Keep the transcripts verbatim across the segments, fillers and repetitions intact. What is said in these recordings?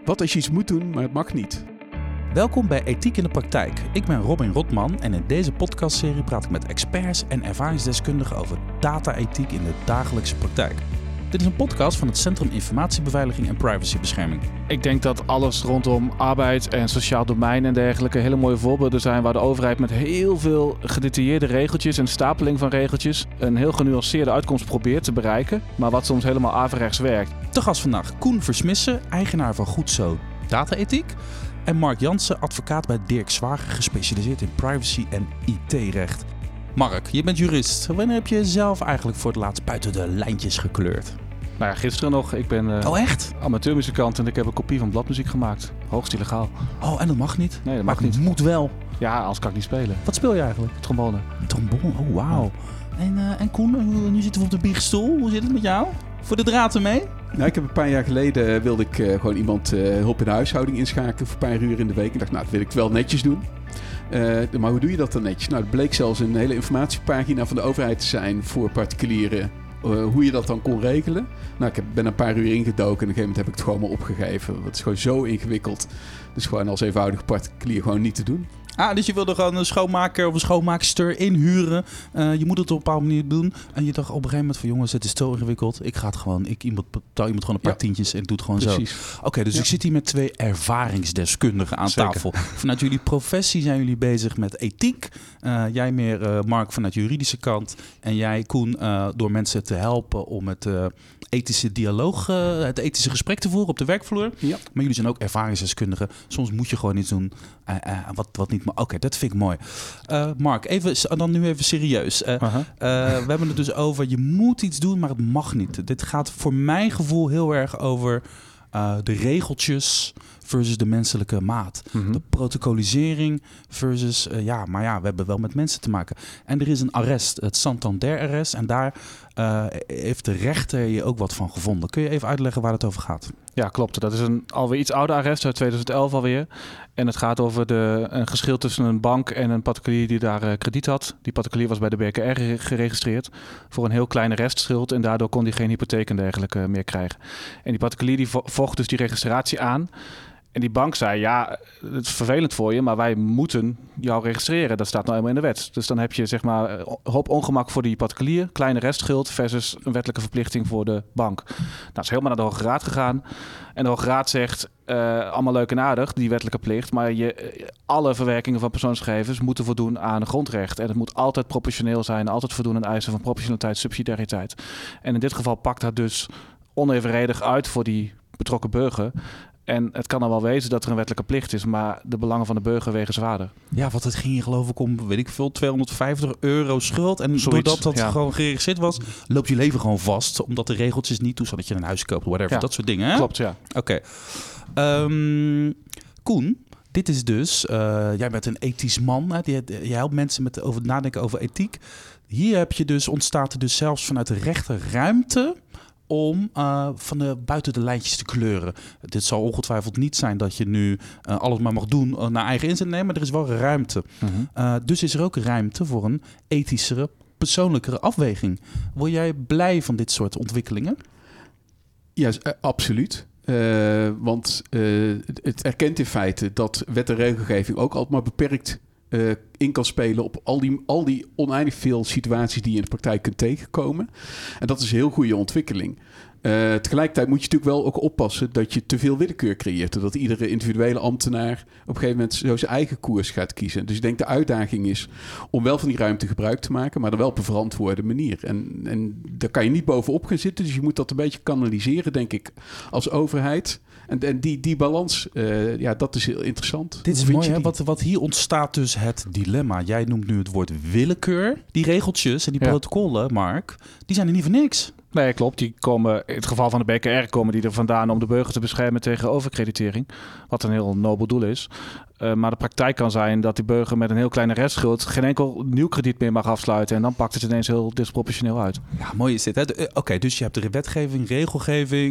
Wat als je iets moet doen, maar het mag niet? Welkom bij Ethiek in de Praktijk. Ik ben Robin Rotman en in deze podcastserie praat ik met experts en ervaringsdeskundigen over data-ethiek in de dagelijkse praktijk. Dit is een podcast van het Centrum Informatiebeveiliging en Privacybescherming. Ik denk dat alles rondom arbeid en sociaal domein en dergelijke hele mooie voorbeelden zijn waar de overheid met heel veel gedetailleerde regeltjes en stapeling van regeltjes een heel genuanceerde uitkomst probeert te bereiken, maar wat soms helemaal averechts werkt. Te gast vandaag Koen Versmissen, eigenaar van Goed Zo Data-ethiek. En Mark Jansen, advocaat bij Dirk Zwager, gespecialiseerd in privacy en I T-recht. Mark, je bent jurist. Wanneer heb je zelf eigenlijk voor het laatst buiten de lijntjes gekleurd? Nou ja, gisteren nog. Ik ben uh, oh, echt? amateurmuzikant en ik heb een kopie van bladmuziek gemaakt. Hoogst illegaal. Oh, en dat mag niet? Nee, dat maar mag niet. Het moet wel. Ja, anders kan ik niet spelen. Wat speel je eigenlijk? Trombone. Trombone, oh wauw. Ja. En, uh, en Koen, nu zitten we op de biechtstoel. Hoe zit het met jou? Voor de draad ermee? Nou, ik heb een paar jaar geleden wilde ik uh, gewoon iemand uh, hulp in de huishouding inschakelen voor een paar uur in de week. Ik dacht, nou, dat wil ik wel netjes doen. Uh, maar hoe doe je dat dan netjes? Nou, het bleek zelfs een hele informatiepagina van de overheid te zijn voor particulieren. Uh, hoe je dat dan kon regelen. Nou, ik heb, ben een paar uur ingedoken en op een gegeven moment heb ik het gewoon maar opgegeven. Dat is gewoon zo ingewikkeld. Dus gewoon als eenvoudig particulier gewoon niet te doen. Ah, dus je wilde gewoon een schoonmaker of een schoonmaakster inhuren. Uh, je moet het op een bepaalde manier doen. En je dacht op een gegeven moment van jongens, het is zo ingewikkeld. Ik ga het gewoon, ik iemand, betaal iemand gewoon een paar ja. tientjes en doe het gewoon Precies. zo. Oké, okay, dus ja. ik zit hier met twee ervaringsdeskundigen aan Zeker. tafel. Vanuit jullie professie zijn jullie bezig met ethiek. Uh, jij meer, uh, Mark, vanuit de juridische kant. En jij, Koen, uh, door mensen te helpen om het uh, ethische dialoog, uh, het ethische gesprek te voeren op de werkvloer. Ja. Maar jullie zijn ook ervaringsdeskundigen. Soms moet je gewoon iets doen uh, uh, wat, wat niet. Oké, okay, dat vind ik mooi. Uh, Mark, even, dan nu even serieus. Uh, uh-huh. uh, we hebben het dus over, je moet iets doen, maar het mag niet. Dit gaat voor mijn gevoel heel erg over uh, de regeltjes versus de menselijke maat. Mm-hmm. De protocolisering versus, uh, ja, maar ja, we hebben wel met mensen te maken. En er is een arrest, het Santander-arrest. En daar uh, heeft de rechter je ook wat van gevonden. Kun je even uitleggen waar het over gaat? Ja, klopt. Dat is een alweer iets ouder arrest uit twintig elf alweer. En het gaat over de, een geschil tussen een bank en een particulier die daar uh, krediet had. Die particulier was bij de B K R geregistreerd voor een heel kleine restschuld. En daardoor kon hij geen hypotheek en dergelijke meer krijgen. En die particulier die vocht dus die registratie aan. En die bank zei, ja, het is vervelend voor je, maar wij moeten jou registreren. Dat staat nou helemaal in de wet. Dus dan heb je zeg maar een hoop ongemak voor die particulier. Kleine restschuld versus een wettelijke verplichting voor de bank. Nou, het is helemaal naar de Hoge Raad gegaan. En de Hoge Raad zegt, uh, allemaal leuk en aardig, die wettelijke plicht. Maar je, alle verwerkingen van persoonsgegevens moeten voldoen aan een grondrecht. En het moet altijd proportioneel zijn. Altijd voldoen aan eisen van proportionaliteit, subsidiariteit. En in dit geval pakt dat dus onevenredig uit voor die betrokken burger. En het kan dan wel wezen dat er een wettelijke plicht is, maar de belangen van de burger wegen zwaarder. Ja, want het ging hier geloof ik om, weet ik veel, tweehonderdvijftig euro schuld. En Zoiets, doordat dat ja. gewoon geregistreerd was, loopt je leven gewoon vast. Omdat de regeltjes niet toe, zodat je een huis koopt, whatever, ja. dat soort dingen. Hè? Klopt, ja. Oké. Okay. Um, Koen, dit is dus, uh, jij bent een ethisch man. Hè? Je, je helpt mensen met over nadenken over ethiek. Hier heb je dus, ontstaat er dus zelfs vanuit de rechter ruimte om uh, van de buiten de lijntjes te kleuren. Dit zal ongetwijfeld niet zijn dat je nu uh, alles maar mag doen uh, naar eigen inzet nemen, maar er is wel ruimte. Uh-huh. Uh, dus is er ook ruimte voor een ethischere, persoonlijkere afweging. Word jij blij van dit soort ontwikkelingen? Ja, uh, absoluut. Uh, want uh, het erkent in feite dat wet en regelgeving ook altijd maar beperkt Uh, in kan spelen op al die, al die oneindig veel situaties die je in de praktijk kunt tegenkomen. En dat is een heel goede ontwikkeling. Uh, tegelijkertijd moet je natuurlijk wel ook oppassen dat je te veel willekeur creëert. Dat iedere individuele ambtenaar op een gegeven moment zo zijn eigen koers gaat kiezen. Dus ik denk de uitdaging is om wel van die ruimte gebruik te maken, maar dan wel op een verantwoorde manier. En, en daar kan je niet bovenop gaan zitten. Dus je moet dat een beetje kanaliseren, denk ik, als overheid. En, en die, die balans, uh, ja, dat is heel interessant. Dit is mooi, hè? Wat, wat hier ontstaat dus het dilemma. Jij noemt nu het woord willekeur. Die regeltjes en die ja. protocollen, Mark, die zijn er niet voor niks. Nee, klopt. Die komen, in het geval van de B K R komen die er vandaan om de burger te beschermen tegen overkreditering. Wat een heel nobel doel is. Uh, maar de praktijk kan zijn dat die burger met een heel kleine restschuld geen enkel nieuw krediet meer mag afsluiten. En dan pakt het ineens heel disproportioneel uit. Ja, mooi is dit. Oké, okay, dus je hebt de wetgeving, regelgeving.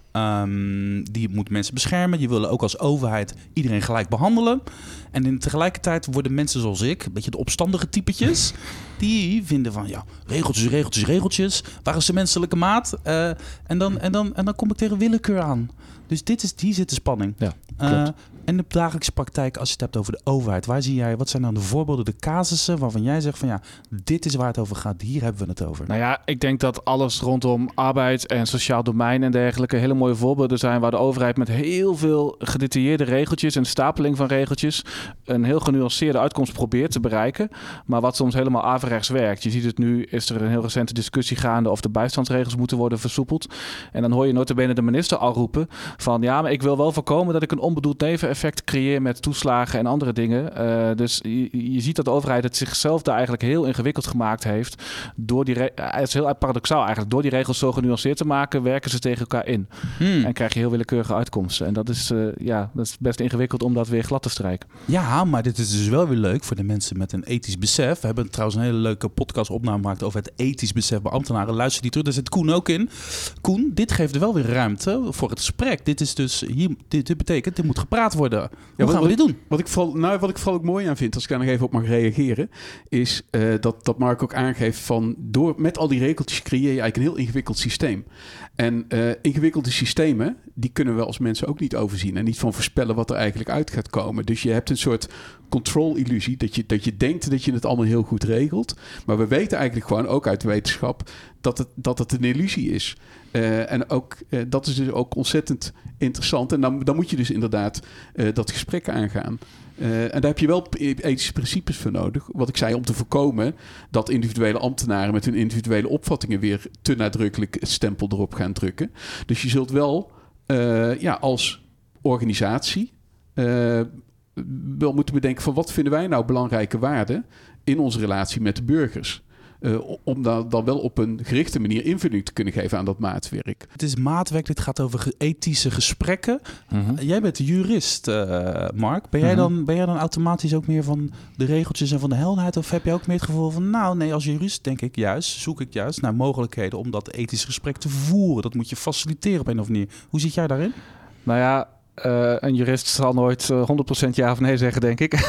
Um, die moet mensen beschermen. Je wil ook als overheid iedereen gelijk behandelen. En in tegelijkertijd worden mensen zoals ik, een beetje de opstandige typetjes, die vinden van, ja, regeltjes, regeltjes, regeltjes. Waar is de menselijke maat? Uh, en, dan, en, dan, en dan kom ik tegen willekeur aan. Dus dit is, hier zit de spanning. Ja, uh, en de dagelijkse praktijk, als je het hebt over de overheid, waar zie jij, wat zijn dan de voorbeelden, de casussen waarvan jij zegt van ja, dit is waar het over gaat, hier hebben we het over? Nou ja, ik denk dat alles rondom arbeid en sociaal domein en dergelijke hele mooie voorbeelden zijn waar de overheid met heel veel gedetailleerde regeltjes en stapeling van regeltjes een heel genuanceerde uitkomst probeert te bereiken, maar wat soms helemaal averechts werkt. Je ziet het nu, is er een heel recente discussie gaande of de bijstandsregels moeten worden versoepeld. En dan hoor je nota bene de minister al roepen van ja, maar ik wil wel voorkomen dat ik een onbedoeld neveneffect creëer met toeslagen en andere dingen. Uh, dus je, je ziet dat de overheid het zichzelf daar eigenlijk heel ingewikkeld gemaakt heeft. Door die re- het is heel paradoxaal eigenlijk. Door die regels zo genuanceerd te maken, werken ze tegen elkaar in. Hmm. En krijg je heel willekeurige uitkomsten. En dat is, uh, ja, dat is best ingewikkeld om dat weer glad te strijken. Ja, maar dit is dus wel weer leuk voor de mensen met een ethisch besef. We hebben trouwens een hele leuke podcastopname gemaakt over het ethisch besef bij ambtenaren. Luister die terug, daar zit Koen ook in. Koen, dit geeft wel weer ruimte voor het gesprek. Dit is dus hier, dit, dit betekent, dit moet gepraat worden. Hoe ja, gaan wat, we dit doen? Wat ik, vooral, nou, wat ik vooral ook mooi aan vind, als ik daar nog even op mag reageren, is uh, dat, dat Mark ook aangeeft van door met al die regeltjes creëer je eigenlijk een heel ingewikkeld systeem. En uh, ingewikkelde systemen, die kunnen we als mensen ook niet overzien en niet van voorspellen wat er eigenlijk uit gaat komen. Dus je hebt een soort control-illusie, dat je, dat je denkt dat je het allemaal heel goed regelt. Maar we weten eigenlijk gewoon, ook uit de wetenschap, dat het, dat het een illusie is. Uh, en ook, uh, dat is dus ook ontzettend interessant. En dan, dan moet je dus inderdaad uh, dat gesprek aangaan. Uh, en daar heb je wel ethische principes voor nodig. Wat ik zei, om te voorkomen dat individuele ambtenaren met hun individuele opvattingen weer te nadrukkelijk het stempel erop gaan drukken. Dus je zult wel uh, ja, als organisatie uh, wel moeten bedenken van wat vinden wij nou belangrijke waarden in onze relatie met de burgers. Uh, om dan, dan wel op een gerichte manier invulling te kunnen geven aan dat maatwerk. Het is maatwerk, dit gaat over ethische gesprekken. Mm-hmm. Jij bent jurist, uh, Mark. Ben jij, mm-hmm. dan, ben jij dan automatisch ook meer van de regeltjes en van de helderheid? Of heb je ook meer het gevoel van, nou nee, als jurist denk ik juist, zoek ik juist naar mogelijkheden om dat ethische gesprek te voeren. Dat moet je faciliteren op een of andere manier. Hoe zit jij daarin? Nou ja, Uh, een jurist zal nooit uh, honderd procent ja of nee zeggen, denk ik.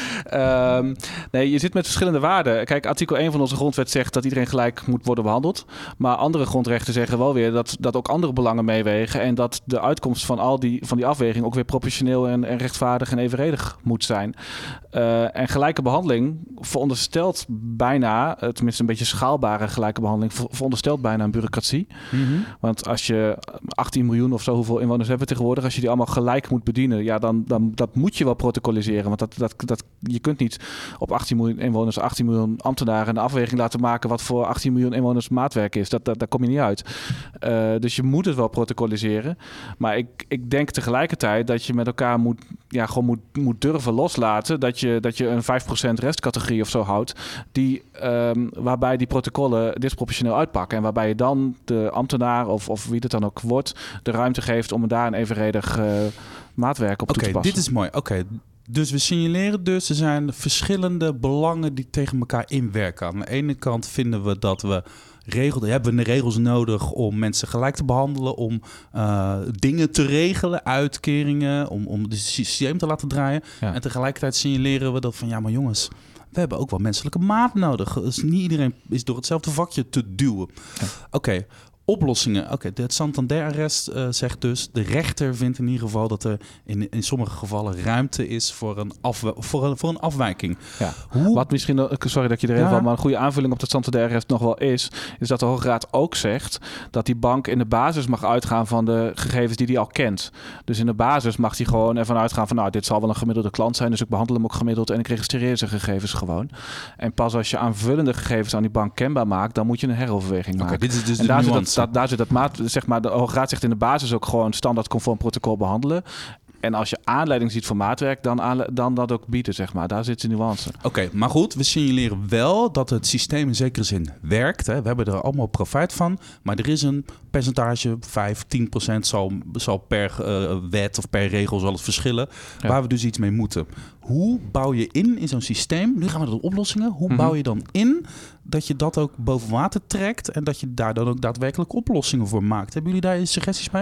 um, nee, je zit met verschillende waarden. Kijk, artikel één van onze grondwet zegt dat iedereen gelijk moet worden behandeld. Maar andere grondrechten zeggen wel weer dat, dat ook andere belangen meewegen. En dat de uitkomst van al die, van die afweging ook weer proportioneel en, en rechtvaardig en evenredig moet zijn. Uh, en gelijke behandeling veronderstelt bijna, tenminste een beetje schaalbare gelijke behandeling, ver, veronderstelt bijna een bureaucratie. Mm-hmm. Want als je achttien miljoen of zo, hoeveel inwoners hebben we tegenwoordig, als je die allemaal gelijk moet bedienen, ja, dan, dan dat moet je wel protocoliseren. Want dat, dat, dat, je kunt niet op achttien miljoen inwoners, achttien miljoen ambtenaren een afweging laten maken wat voor achttien miljoen inwoners maatwerk is. Dat, dat, daar kom je niet uit. Uh, dus je moet het wel protocoliseren. Maar ik, ik denk tegelijkertijd dat je met elkaar moet, ja, gewoon moet, moet durven loslaten. Dat je, dat je een vijf procent restcategorie of zo houdt, die, um, waarbij die protocollen disproportioneel uitpakken. En waarbij je dan de ambtenaar of, of wie het dan ook wordt, de ruimte geeft om daar een evenredig uh, maatwerk op okay, toe te passen. Dit is mooi. Oké, okay. Dus we signaleren dus, er zijn verschillende belangen die tegen elkaar inwerken. Aan de ene kant vinden we dat we regels, hebben we de regels nodig om mensen gelijk te behandelen, om uh, dingen te regelen, uitkeringen, om, om het systeem te laten draaien. Ja. En tegelijkertijd signaleren we dat van ja, maar jongens, we hebben ook wel menselijke maat nodig. Dus niet iedereen is door hetzelfde vakje te duwen. Ja. Oké. Okay. Oplossingen. Oké, okay, het Santander-arrest uh, zegt dus, de rechter vindt in ieder geval dat er in, in sommige gevallen ruimte is voor een, afwe- voor een, voor een afwijking. Ja. Hoe... Wat misschien, sorry dat je er even ja. van, maar een goede aanvulling op het Santander-arrest nog wel is, is dat de Hoge Raad ook zegt dat die bank in de basis mag uitgaan van de gegevens die hij al kent. Dus in de basis mag hij gewoon ervan uitgaan van, nou, dit zal wel een gemiddelde klant zijn, dus ik behandel hem ook gemiddeld en ik registreer zijn gegevens gewoon. En pas als je aanvullende gegevens aan die bank kenbaar maakt, dan moet je een heroverweging maken. Okay, dit is dus en de daar nuance. zit dat, daar zit dat maat, zeg maar, de Hoge Raad zegt in de basis ook gewoon standaard conform protocol behandelen. En als je aanleiding ziet voor maatwerk, dan, aanle- dan dat ook bieden, zeg maar. Daar zit de nuance. Oké, okay, maar goed, we signaleren wel dat het systeem in zekere zin werkt. Hè. We hebben er allemaal profijt van. Maar er is een percentage, vijf, tien procent zal, zal per uh, wet of per regel zal het verschillen. Ja. Waar we dus iets mee moeten. Hoe bouw je in in zo'n systeem? Nu gaan we naar de oplossingen. Hoe mm-hmm. bouw je dan in dat je dat ook boven water trekt en dat je daar dan ook daadwerkelijk oplossingen voor maakt? Hebben jullie daar suggesties bij?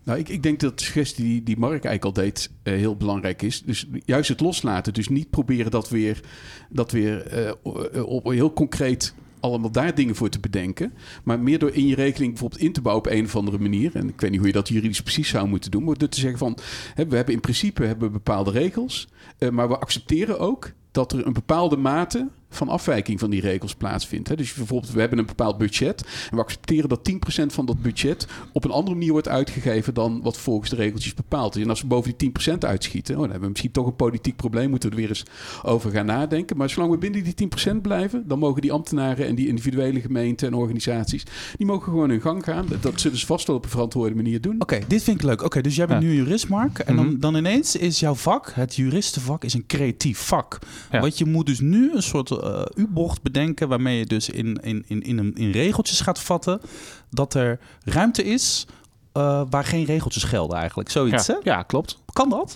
Nou, ik, ik denk dat de suggestie die, die Mark eigenlijk al deed uh, heel belangrijk is. Dus juist het loslaten. Dus niet proberen dat weer, dat weer uh, op heel concreet allemaal daar dingen voor te bedenken. Maar meer door in je rekening bijvoorbeeld in te bouwen op een of andere manier. En ik weet niet hoe je dat juridisch precies zou moeten doen. Maar door te zeggen van, hè, we hebben in principe hebben we bepaalde regels. Uh, maar we accepteren ook dat er een bepaalde mate van afwijking van die regels plaatsvindt. Hè. Dus bijvoorbeeld, we hebben een bepaald budget en we accepteren dat tien procent van dat budget op een andere manier wordt uitgegeven dan wat volgens de regeltjes bepaald is. En als we boven die tien procent uitschieten, oh, dan hebben we misschien toch een politiek probleem, moeten we er weer eens over gaan nadenken. Maar zolang we binnen die tien procent blijven, dan mogen die ambtenaren en die individuele gemeenten en organisaties, die mogen gewoon hun gang gaan. Dat zullen ze vast wel op een verantwoorde manier doen. Oké, okay, dit vind ik leuk. Oké, okay, dus jij bent ja. nu jurist, Mark. En mm-hmm. dan, dan ineens is jouw vak, het juristenvak, is een creatief vak. Ja. Want je moet dus nu een soort uh, U-bocht bedenken waarmee je dus in, in, in, in, een, in regeltjes gaat vatten dat er ruimte is uh, waar geen regeltjes gelden eigenlijk. Zoiets, ja, hè? Ja, klopt. Kan dat?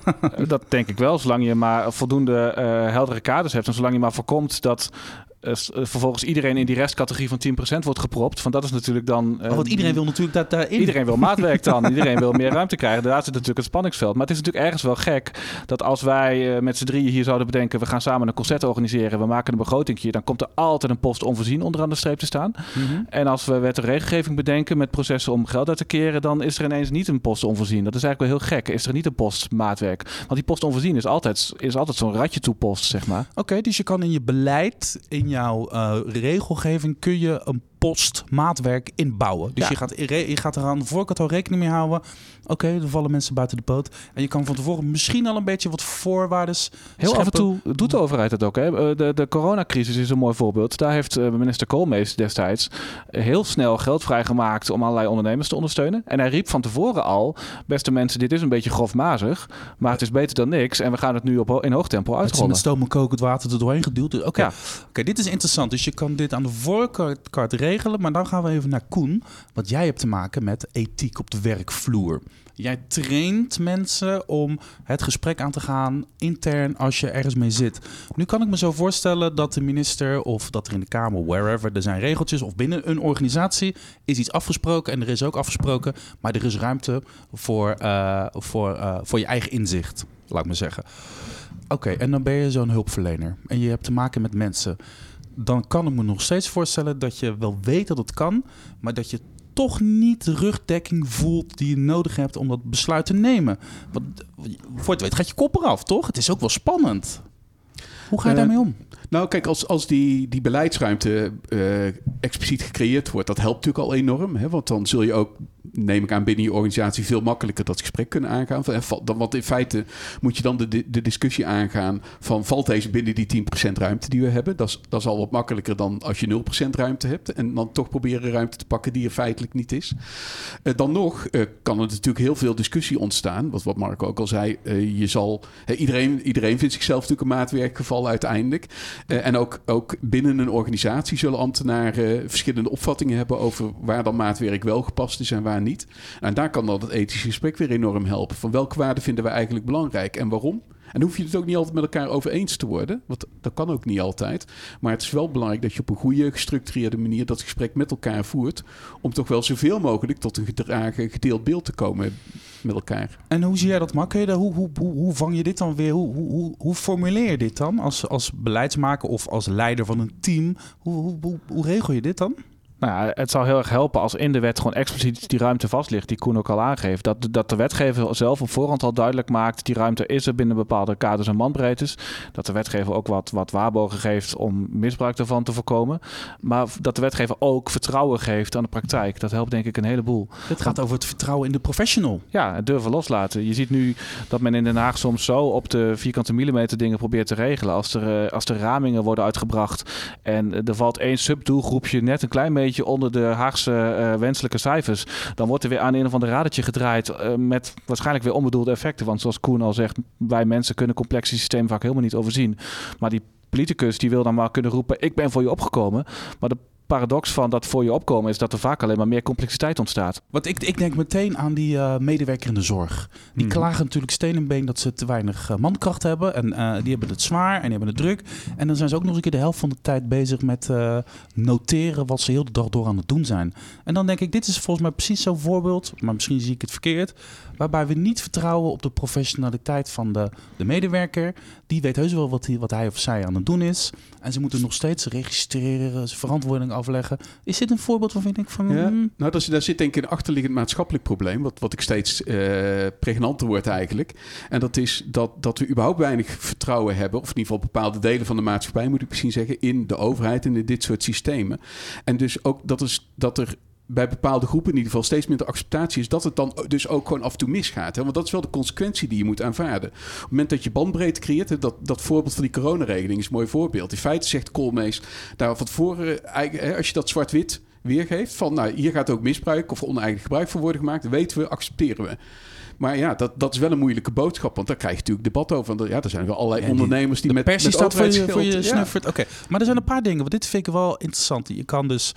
Dat denk ik wel, zolang je maar voldoende uh, heldere kaders hebt en zolang je maar voorkomt dat Uh, vervolgens iedereen in die restcategorie van tien procent wordt gepropt. Van dat is natuurlijk dan... Uh, oh, want iedereen wil natuurlijk dat daarin... Iedereen wil maatwerk dan. Iedereen wil meer ruimte krijgen. Daar zit natuurlijk het spanningsveld. Maar het is natuurlijk ergens wel gek dat als wij uh, met z'n drieën hier zouden bedenken, we gaan samen een concert organiseren, we maken een begrotingje, dan komt er altijd een post onvoorzien onderaan de streep te staan. Mm-hmm. En als we wet en regelgeving bedenken met processen om geld uit te keren, dan is er ineens niet een post onvoorzien. Dat is eigenlijk wel heel gek. Is er niet een post maatwerk? Want die post onvoorzien is altijd, is altijd zo'n ratje toepost, zeg maar. Oké, okay, dus je kan in je beleid, in jouw uh, regelgeving kun je een post maatwerk inbouwen. Dus ja. je, gaat, je gaat er aan de voorkant al rekening mee houden. Oké, okay, er vallen mensen buiten de boot. En je kan van tevoren misschien al een beetje wat voorwaardes Heel scheppen. Af en toe doet de overheid het ook. Hè? De, de coronacrisis is een mooi voorbeeld. Daar heeft minister Koolmees destijds heel snel geld vrijgemaakt om allerlei ondernemers te ondersteunen. En hij riep van tevoren al, beste mensen, dit is een beetje grofmazig, maar het is beter dan niks. En we gaan het nu op, in hoog tempo uitrollen. Het is met stoom en kokend water er doorheen geduwd. Oké, okay. ja. okay, dit is interessant. Dus je kan dit aan de voorkant regelen, maar dan gaan we even naar Koen. Want jij hebt te maken met ethiek op de werkvloer. Jij traint mensen om het gesprek aan te gaan intern als je ergens mee zit. Nu kan ik me zo voorstellen dat de minister of dat er in de Kamer, wherever, er zijn regeltjes of binnen een organisatie is iets afgesproken en er is ook afgesproken, maar er is ruimte voor, uh, voor, uh, voor je eigen inzicht, laat ik maar zeggen. Oké, okay, en dan ben je zo'n hulpverlener en je hebt te maken met mensen. Dan kan ik me nog steeds voorstellen dat je wel weet dat het kan, maar dat je toch niet de rugdekking voelt die je nodig hebt om dat besluit te nemen. Want voor het weet gaat je kop eraf, toch? Het is ook wel spannend. Hoe ga je uh, daarmee om? Nou, kijk, als, als die, die beleidsruimte uh, expliciet gecreëerd wordt, dat helpt natuurlijk al enorm. Hè? Want dan zul je ook, neem ik aan, binnen je organisatie veel makkelijker dat gesprek kunnen aangaan. Want in feite moet je dan de, de discussie aangaan van, valt deze binnen die tien procent ruimte die we hebben? Dat is, dat is al wat makkelijker dan als je nul procent ruimte hebt. En dan toch proberen ruimte te pakken die er feitelijk niet is. Uh, dan nog uh, kan er natuurlijk heel veel discussie ontstaan. Wat, wat Marco ook al zei, uh, je zal, uh, iedereen, iedereen vindt zichzelf natuurlijk een maatwerkgeval uiteindelijk. Uh, en ook, ook binnen een organisatie zullen ambtenaren verschillende opvattingen hebben over waar dan maatwerk wel gepast is en waar niet. En daar kan dan het ethische gesprek weer enorm helpen. Van welke waarden vinden we eigenlijk belangrijk en waarom? En hoef je het ook niet altijd met elkaar over eens te worden. Want dat kan ook niet altijd. Maar het is wel belangrijk dat je op een goede, gestructureerde manier dat gesprek met elkaar voert. Om toch wel zoveel mogelijk tot een gedragen, gedeeld beeld te komen met elkaar. En hoe zie jij dat, Mark? Hoe, hoe, hoe, hoe vang je dit dan weer? Hoe, hoe, hoe formuleer je dit dan als, als beleidsmaker of als leider van een team? Hoe, hoe, hoe, hoe regel je dit dan? Nou ja, het zou heel erg helpen als in de wet gewoon expliciet die ruimte vast ligt, die Koen ook al aangeeft. Dat, dat de wetgever zelf op voorhand al duidelijk maakt, die ruimte is er binnen bepaalde kaders en bandbreedtes. Dat de wetgever ook wat, wat waarborgen geeft om misbruik daarvan te voorkomen. Maar dat de wetgever ook vertrouwen geeft aan de praktijk. Dat helpt denk ik een heleboel. Het gaat over het vertrouwen in de professional. Ja, het durven loslaten. Je ziet nu dat men in Den Haag soms zo op de vierkante millimeter dingen probeert te regelen. Als er, als er ramingen worden uitgebracht en er valt één subdoelgroepje net een klein beetje onder de Haagse uh, wenselijke cijfers, dan wordt er weer aan een of ander radertje gedraaid uh, met waarschijnlijk weer onbedoelde effecten. Want zoals Koen al zegt, wij mensen kunnen complexe systemen vaak helemaal niet overzien. Maar die politicus die wil dan maar kunnen roepen, ik ben voor je opgekomen. Maar de paradox van dat voor je opkomen is dat er vaak alleen maar meer complexiteit ontstaat. Want ik, ik denk meteen aan die uh, medewerker in de zorg. Die mm. klagen natuurlijk steen en been dat ze te weinig uh, mankracht hebben. En uh, die hebben het zwaar en die hebben het druk. En dan zijn ze ook nog eens een keer de helft van de tijd bezig met uh, noteren wat ze heel de dag door aan het doen zijn. En dan denk ik, dit is volgens mij precies zo'n voorbeeld, maar misschien zie ik het verkeerd, waarbij we niet vertrouwen op de professionaliteit van de, de medewerker. Die weet heus wel wat hij, wat hij of zij aan het doen is. En ze moeten nog steeds registreren, verantwoording afleggen. Is dit een voorbeeld waarvan ik denk van... Ja, nou, daar, daar zit denk ik een achterliggend maatschappelijk probleem, wat, wat ik steeds uh, pregnanter wordt eigenlijk. En dat is dat, dat we überhaupt weinig vertrouwen hebben, of in ieder geval bepaalde delen van de maatschappij, moet ik misschien zeggen, in de overheid en in dit soort systemen. En dus ook dat, is, dat er bij bepaalde groepen in ieder geval steeds minder acceptatie is, dat het dan dus ook gewoon af en toe misgaat. Hè? Want dat is wel de consequentie die je moet aanvaarden. Op het moment dat je bandbreedte creëert, dat, dat voorbeeld van die coronaregeling is een mooi voorbeeld. In feite zegt Koolmees daar van tevoren, als je dat zwart-wit weergeeft, van nou, hier gaat ook misbruik of oneigen gebruik van worden gemaakt, weten we, accepteren we. Maar ja, dat, dat is wel een moeilijke boodschap. Want daar krijg je natuurlijk debat over. Want ja, er zijn wel allerlei ja, die, ondernemers die de met, pers met staat voor je, voor je ja. snuffert. Oké, okay. Maar er zijn een paar dingen. Want dit vind ik wel interessant. Je kan dus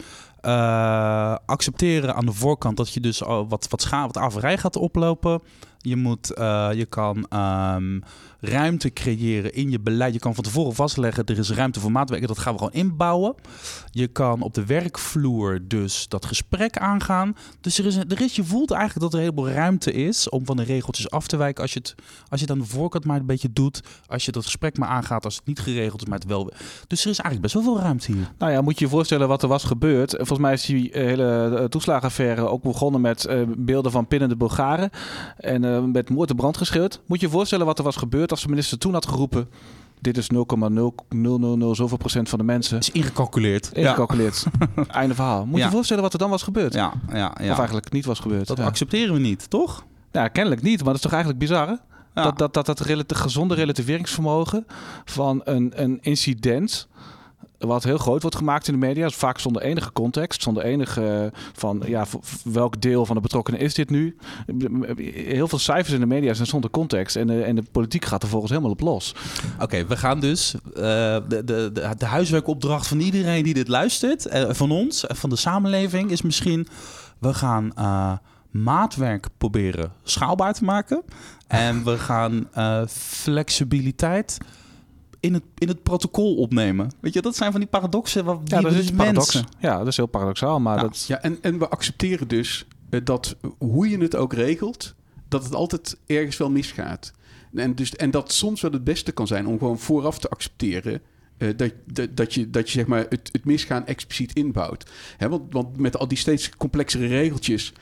uh, accepteren aan de voorkant dat je dus uh, wat, wat scha- wat averij gaat oplopen. Je, moet, uh, je kan um, ruimte creëren in je beleid. Je kan van tevoren vastleggen, er is ruimte voor maatwerken. Dat gaan we gewoon inbouwen. Je kan op de werkvloer dus dat gesprek aangaan. Dus er is, er is, je voelt eigenlijk dat er een heleboel ruimte is om van de regeltjes af te wijken. Als je het, als je het aan de voorkant maar een beetje doet. Als je dat gesprek maar aangaat, als het niet geregeld is, maar het wel. Dus er is eigenlijk best wel veel ruimte hier. Nou ja, moet je je voorstellen wat er was gebeurd. Volgens mij is die hele toeslagenaffaire ook begonnen met uh, beelden van pinnende Bulgaren. En uh, met moord en brand geschreeuwd. Moet je je voorstellen wat er was gebeurd als de minister toen had geroepen, dit is nul komma nul nul nul nul zoveel procent van de mensen. Is ingecalculeerd. Ingecalculeerd. Ja. Einde verhaal. Moet ja. je je voorstellen wat er dan was gebeurd? Ja, ja, ja. Of eigenlijk niet was gebeurd. Dat ja. accepteren we niet, toch? Ja, kennelijk niet. Maar dat is toch eigenlijk bizar, hè? Ja. Dat dat, dat, dat relati- gezonde relativeringsvermogen van een, een incident, wat heel groot wordt gemaakt in de media, is vaak zonder enige context, zonder enige van ja, welk deel van de betrokkenen is dit nu. Heel veel cijfers in de media zijn zonder context en de, en de politiek gaat er volgens helemaal op los. Oké, okay, we gaan dus uh, de, de, de, de huiswerkopdracht van iedereen die dit luistert, uh, van ons, uh, van de samenleving, is misschien, we gaan uh, maatwerk proberen schaalbaar te maken en we gaan uh, flexibiliteit In het, in het protocol opnemen. Weet je, dat zijn van die paradoxen. Wat die ja, dat is dus paradox. mensen. Ja, dat is heel paradoxaal. Maar ja, dat... ja, en, en we accepteren dus uh, dat hoe je het ook regelt, dat het altijd ergens wel misgaat. En, dus, en dat soms wel het beste kan zijn om gewoon vooraf te accepteren Uh, dat, dat, dat je, dat je zeg maar het, het misgaan expliciet inbouwt. Hè, want, want met al die steeds complexere regeltjes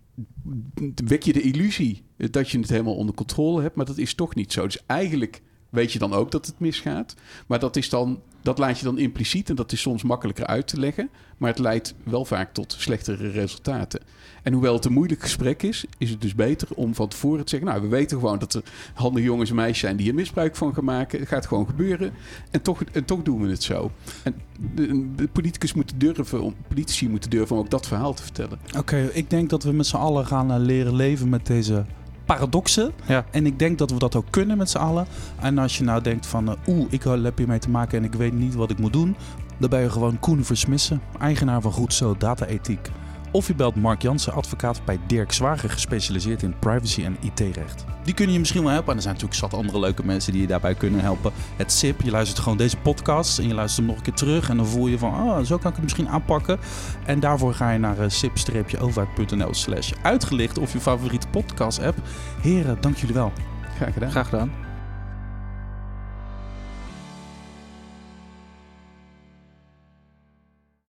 wek je de illusie dat je het helemaal onder controle hebt, maar dat is toch niet zo. Dus eigenlijk weet je dan ook dat het misgaat. Maar dat, is dan, dat laat je dan impliciet en dat is soms makkelijker uit te leggen. Maar het leidt wel vaak tot slechtere resultaten. En hoewel het een moeilijk gesprek is, is het dus beter om van tevoren te zeggen, nou, we weten gewoon dat er handige jongens en meisjes zijn die er misbruik van gaan maken. Het gaat gewoon gebeuren. En toch, en toch doen we het zo. En de, de politicus moeten durven, politici moeten durven om ook dat verhaal te vertellen. Oké, okay, ik denk dat we met z'n allen gaan leren leven met deze paradoxen. Ja. En ik denk dat we dat ook kunnen met z'n allen. En als je nou denkt van, uh, oeh, ik heb hiermee te maken en ik weet niet wat ik moet doen, dan ben je gewoon Koen Versmissen, eigenaar van Goed Zo Data-ethiek. Of je belt Mark Jansen, advocaat bij Dirk Zwager, gespecialiseerd in privacy en I T-recht. Die kunnen je misschien wel helpen. En er zijn natuurlijk zat andere leuke mensen die je daarbij kunnen helpen. Het S I P, je luistert gewoon deze podcast en je luistert hem nog een keer terug. En dan voel je van, oh, zo kan ik het misschien aanpakken. En daarvoor ga je naar uh, sip-overheid.nl slash uitgelicht of je favoriete podcast-app. Heren, dank jullie wel. Graag gedaan. Graag gedaan.